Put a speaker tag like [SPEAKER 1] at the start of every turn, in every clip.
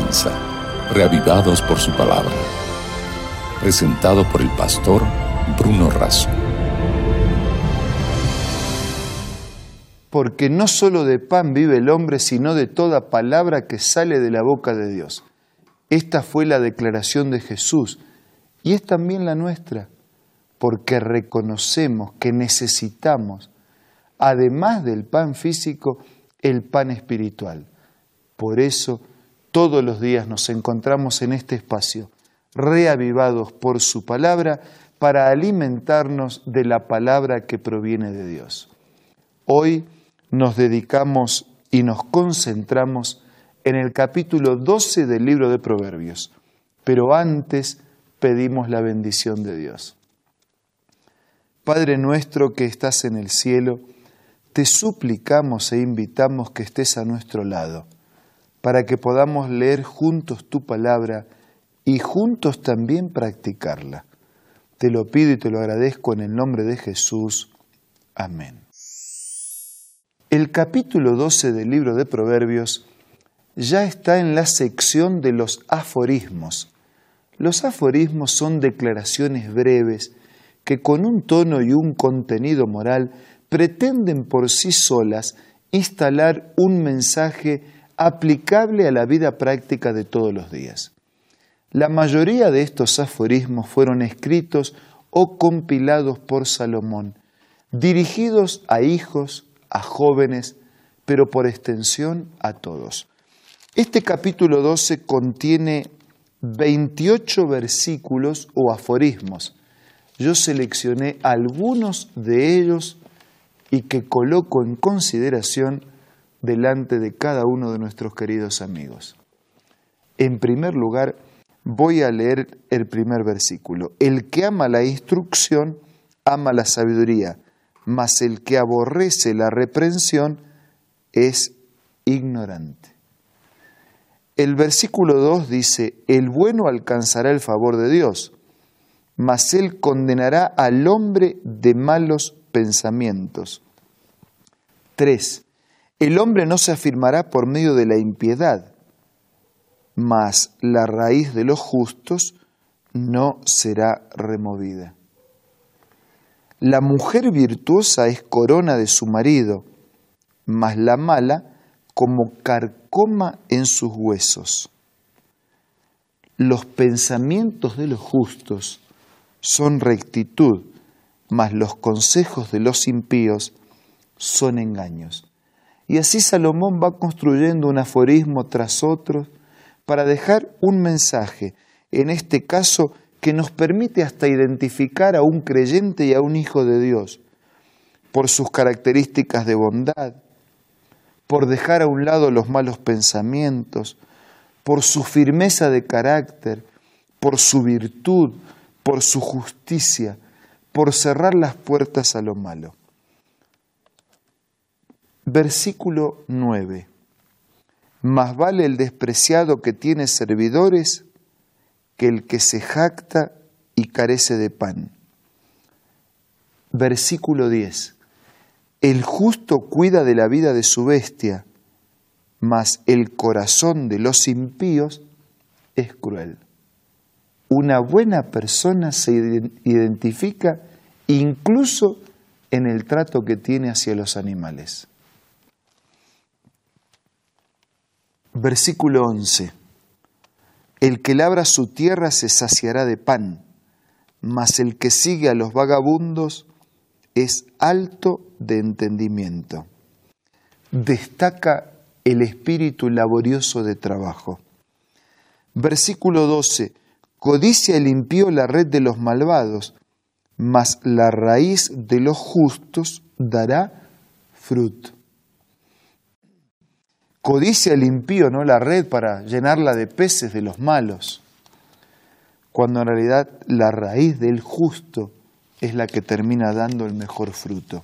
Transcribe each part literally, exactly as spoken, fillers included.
[SPEAKER 1] comienza, reavivados por su palabra. Presentado por el pastor Bruno Razo.
[SPEAKER 2] Porque no solo de pan vive el hombre, sino de toda palabra que sale de la boca de Dios. Esta fue la declaración de Jesús y es también la nuestra, porque reconocemos que necesitamos, además del pan físico, el pan espiritual. Por eso, todos los días nos encontramos en este espacio, reavivados por su palabra, para alimentarnos de la palabra que proviene de Dios. Hoy nos dedicamos y nos concentramos en el capítulo doce del libro de Proverbios, pero antes pedimos la bendición de Dios. Padre nuestro que estás en el cielo, te suplicamos e invitamos que estés a nuestro lado, para que podamos leer juntos tu palabra y juntos también practicarla. Te lo pido y te lo agradezco en el nombre de Jesús. Amén. El capítulo doce del libro de Proverbios ya está en la sección de los aforismos. Los aforismos son declaraciones breves que con un tono y un contenido moral pretenden por sí solas instalar un mensaje aplicable a la vida práctica de todos los días. La mayoría de estos aforismos fueron escritos o compilados por Salomón, dirigidos a hijos, a jóvenes, pero por extensión a todos. Este capítulo doce contiene veintiocho versículos o aforismos. Yo seleccioné algunos de ellos y que coloco en consideración delante de cada uno de nuestros queridos amigos. En primer lugar, voy a leer el primer versículo. El que ama la instrucción, ama la sabiduría, mas el que aborrece la reprensión es ignorante. El versículo dos dice, el bueno alcanzará el favor de Dios, mas él condenará al hombre de malos pensamientos. tres. El hombre no se afirmará por medio de la impiedad, mas la raíz de los justos no será removida. La mujer virtuosa es corona de su marido, mas la mala como carcoma en sus huesos. Los pensamientos de los justos son rectitud, mas los consejos de los impíos son engaños. Y así Salomón va construyendo un aforismo tras otro para dejar un mensaje, en este caso, que nos permite hasta identificar a un creyente y a un hijo de Dios por sus características de bondad, por dejar a un lado los malos pensamientos, por su firmeza de carácter, por su virtud, por su justicia, por cerrar las puertas a lo malo. Versículo nueve. Más vale el despreciado que tiene servidores que el que se jacta y carece de pan. Versículo diez. El justo cuida de la vida de su bestia, mas el corazón de los impíos es cruel. Una buena persona se identifica incluso en el trato que tiene hacia los animales. Versículo once. El que labra su tierra se saciará de pan, mas el que sigue a los vagabundos es alto de entendimiento. Destaca el espíritu laborioso de trabajo. Versículo doce. Codicia el impío la red de los malvados, mas la raíz de los justos dará fruto. Codicia el impío, ¿no?, la red para llenarla de peces de los malos, cuando en realidad la raíz del justo es la que termina dando el mejor fruto.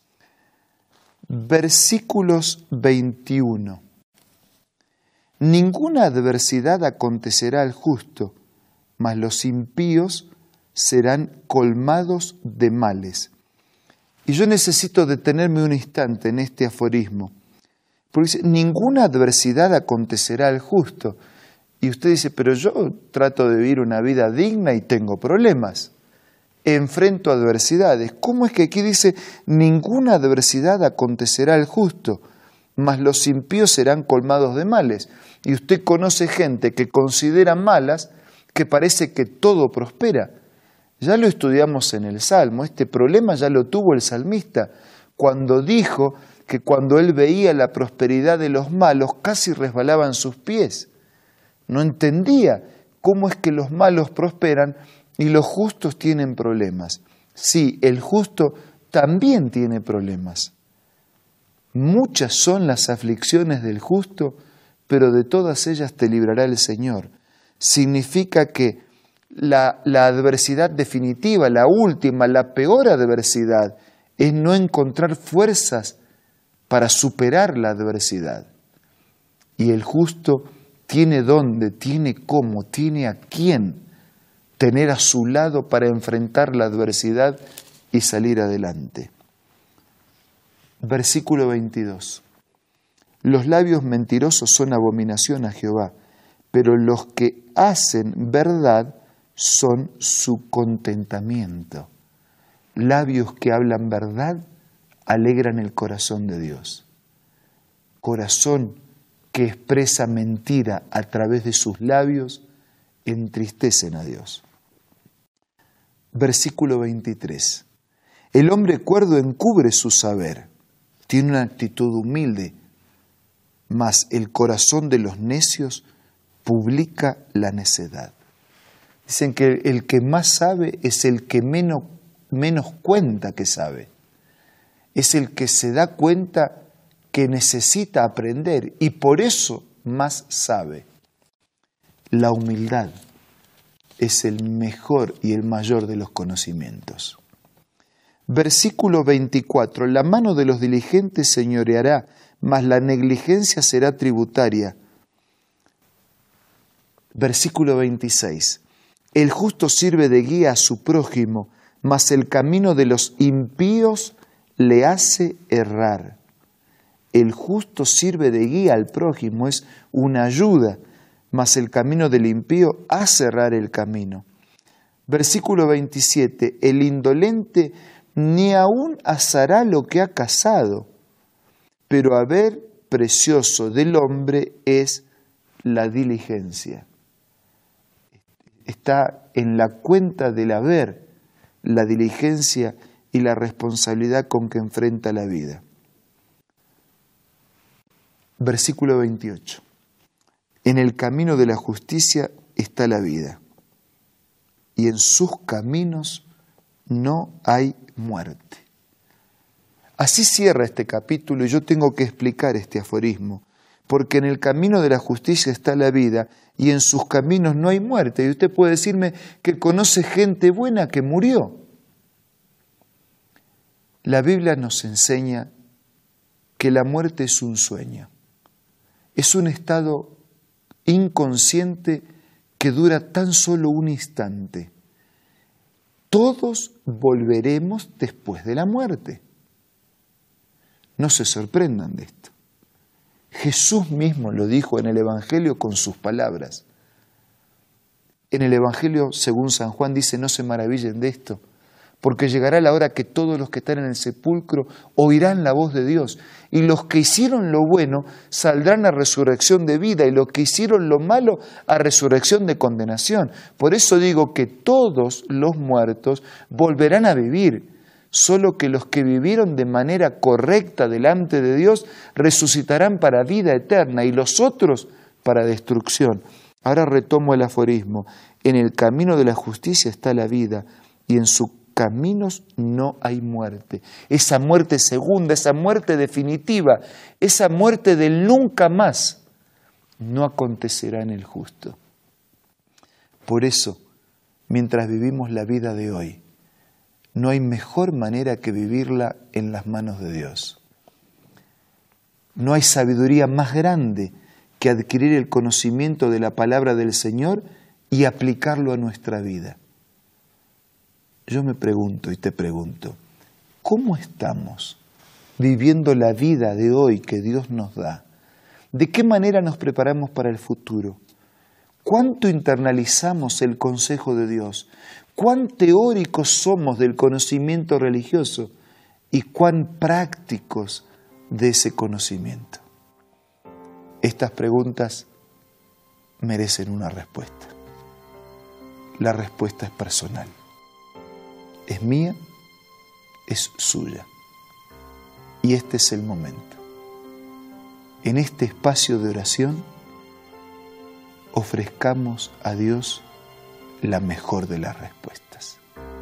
[SPEAKER 2] Versículos veintiuno. Ninguna adversidad acontecerá al justo, mas los impíos serán colmados de males. Y yo necesito detenerme un instante en este aforismo, porque dice, ninguna adversidad acontecerá al justo. Y usted dice, pero yo trato de vivir una vida digna y tengo problemas. Enfrento adversidades. ¿Cómo es que aquí dice, ninguna adversidad acontecerá al justo, mas los impíos serán colmados de males? Y usted conoce gente que considera malas, que parece que todo prospera. Ya lo estudiamos en el Salmo, este problema ya lo tuvo el salmista, cuando dijo que cuando él veía la prosperidad de los malos, casi resbalaban sus pies. No entendía cómo es que los malos prosperan y los justos tienen problemas. Sí, el justo también tiene problemas. Muchas son las aflicciones del justo, pero de todas ellas te librará el Señor. Significa que la, la adversidad definitiva, la última, la peor adversidad, es no encontrar fuerzas para superar la adversidad. Y el justo tiene dónde, tiene cómo, tiene a quién tener a su lado para enfrentar la adversidad y salir adelante. Versículo veintidós. Los labios mentirosos son abominación a Jehová, pero los que hacen verdad son su contentamiento. Labios que hablan verdad alegran el corazón de Dios. Corazón que expresa mentira a través de sus labios entristecen a Dios. Versículo veintitrés. El hombre cuerdo encubre su saber, tiene una actitud humilde, mas el corazón de los necios publica la necedad. Dicen que el que más sabe es el que menos, menos cuenta que sabe. Es el que se da cuenta que necesita aprender y por eso más sabe. La humildad es el mejor y el mayor de los conocimientos. Versículo veinticuatro. La mano de los diligentes señoreará, mas la negligencia será tributaria. Versículo veintiséis. El justo sirve de guía a su prójimo, mas el camino de los impíos le hace errar. El justo sirve de guía al prójimo, es una ayuda, mas el camino del impío hace errar el camino. Versículo veintisiete. El indolente ni aún asará lo que ha cazado, pero haber precioso del hombre es la diligencia. Está en la cuenta del haber la diligencia y la responsabilidad con que enfrenta la vida. Versículo veintiocho. En el camino de la justicia está la vida, y en sus caminos no hay muerte. Así cierra este capítulo y yo tengo que explicar este aforismo, porque en el camino de la justicia está la vida y en sus caminos no hay muerte. Y usted puede decirme que conoce gente buena que murió. La Biblia nos enseña que la muerte es un sueño, es un estado inconsciente que dura tan solo un instante. Todos volveremos después de la muerte. No se sorprendan de esto. Jesús mismo lo dijo en el Evangelio con sus palabras. En el Evangelio, según San Juan, dice, no se maravillen de esto, porque llegará la hora que todos los que están en el sepulcro oirán la voz de Dios, y los que hicieron lo bueno saldrán a resurrección de vida, y los que hicieron lo malo a resurrección de condenación. Por eso digo que todos los muertos volverán a vivir, solo que los que vivieron de manera correcta delante de Dios resucitarán para vida eterna, y los otros para destrucción. Ahora retomo el aforismo. En el camino de la justicia está la vida, y en sus caminos no hay muerte. Esa muerte segunda, esa muerte definitiva, esa muerte del nunca más, no acontecerá en el justo. Por eso, mientras vivimos la vida de hoy, no hay mejor manera que vivirla en las manos de Dios. No hay sabiduría más grande que adquirir el conocimiento de la palabra del Señor y aplicarlo a nuestra vida. Yo me pregunto y te pregunto, ¿cómo estamos viviendo la vida de hoy que Dios nos da? ¿De qué manera nos preparamos para el futuro? ¿Cuánto internalizamos el consejo de Dios? ¿Cuán teóricos somos del conocimiento religioso? ¿Y cuán prácticos de ese conocimiento? Estas preguntas merecen una respuesta. La respuesta es personal. Es mía, es suya. Y este es el momento. En este espacio de oración, ofrezcamos a Dios la mejor de las respuestas.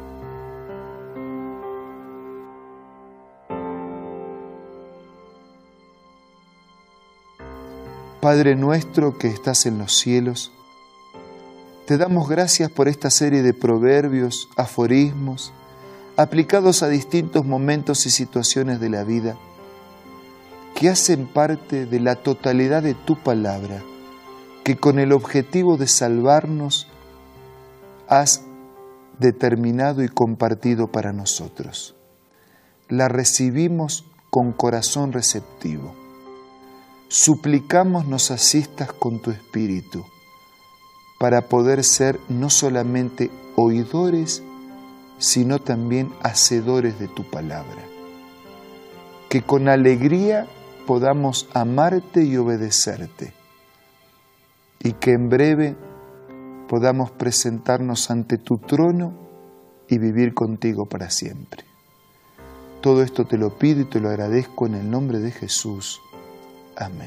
[SPEAKER 2] Padre nuestro que estás en los cielos, te damos gracias por esta serie de proverbios, aforismos, aplicados a distintos momentos y situaciones de la vida, que hacen parte de la totalidad de tu palabra, que con el objetivo de salvarnos has determinado y compartido para nosotros. La recibimos con corazón receptivo. Suplicamos nos asistas con tu Espíritu para poder ser no solamente oidores, sino también hacedores de tu palabra. Que con alegría podamos amarte y obedecerte, y que en breve podamos presentarnos ante tu trono y vivir contigo para siempre. Todo esto te lo pido y te lo agradezco en el nombre de Jesús. Amén.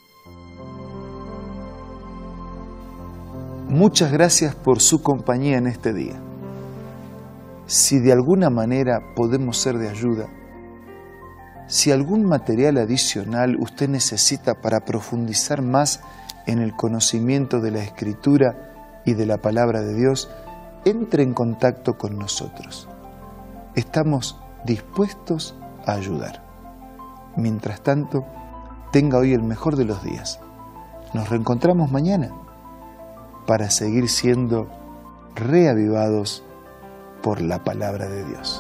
[SPEAKER 2] Muchas gracias por su compañía en este día. Si de alguna manera podemos ser de ayuda, si algún material adicional usted necesita para profundizar más en el conocimiento de la Escritura y de la Palabra de Dios, entre en contacto con nosotros. Estamos dispuestos a ayudar. Mientras tanto, tenga hoy el mejor de los días. Nos reencontramos mañana para seguir siendo reavivados por la Palabra de Dios.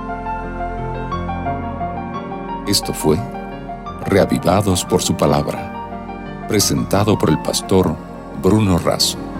[SPEAKER 1] Esto fue Reavivados por su Palabra, presentado por el pastor Bruno Razo.